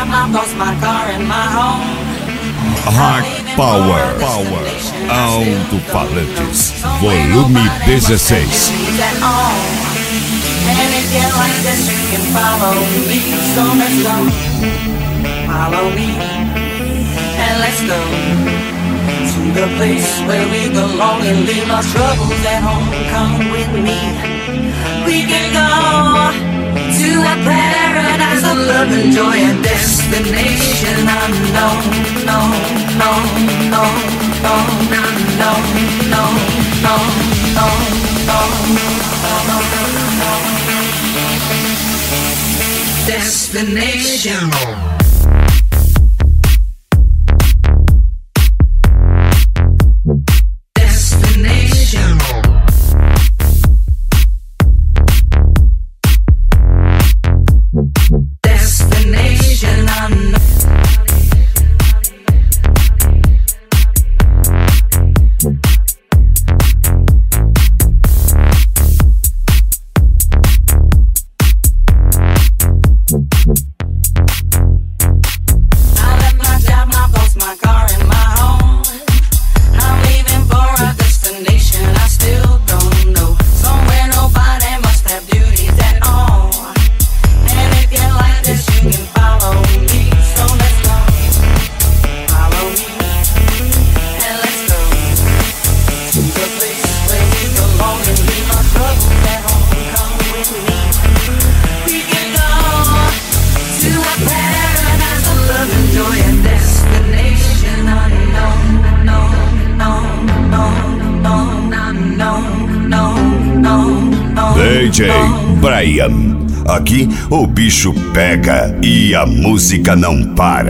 job, my boss, my car, and my home. Rock Power, Alto-Falantes, volume 16. And if you like this, you can follow me. So let's go, follow me, and let's go to the place where we belong and leave our troubles at home. Come with me, we can go to a paradise of love and joy, a destination unknown. No, no, no, no, no, no, no, no, no, no, no, no. Destination. DJ Brian. Aqui o bicho pega e a música não para.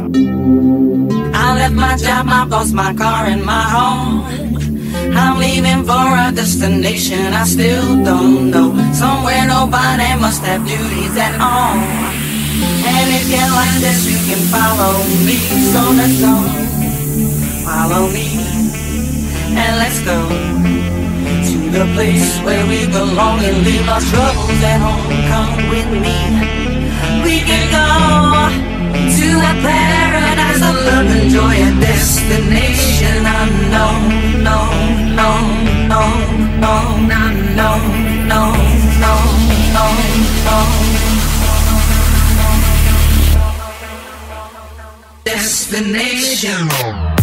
I left my job, my boss, my car, and my home. I'm leaving for a destination I still don't know. Somewhere nobody must have duties at all. And if you like this, you can follow me. So let's go, follow me, and let's go to the place where we belong and leave our troubles at home. Come with me, we can go to a paradise of love and joy, a destination unknown. No, no, no, no, no, no, no, no, no, no. Destination.